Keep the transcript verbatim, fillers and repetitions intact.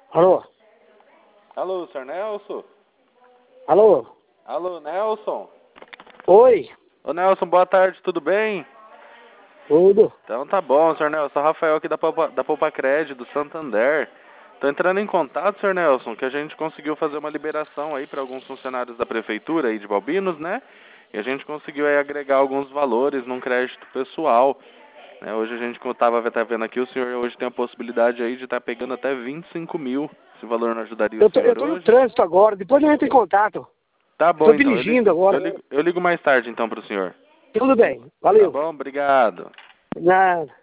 Alô? Alô, senhor Nelson? Alô? Alô, Nelson? Oi? Ô, Nelson, boa tarde, tudo bem? Tudo? Então tá bom, senhor Nelson. Sou Rafael aqui da Poupa, da Poupa Crédito, do Santander. Tô entrando em contato, senhor Nelson, que a gente conseguiu fazer uma liberação aí para alguns funcionários da prefeitura aí de Balbinos, né? E a gente conseguiu aí agregar alguns valores num crédito pessoal. Né? Hoje a gente, como estava até vendo aqui, o senhor hoje tem a possibilidade aí de estar pegando até vinte e cinco mil. Esse valor não ajudaria o Eu tô, eu senhor tô no hoje? trânsito agora, depois eu entro em contato. Tá bom, Tô então. Eu ligo, dirigindo agora. eu ligo, eu ligo mais tarde, então, pro senhor. Tudo bem, Tá valeu. bom? Obrigado. Nada.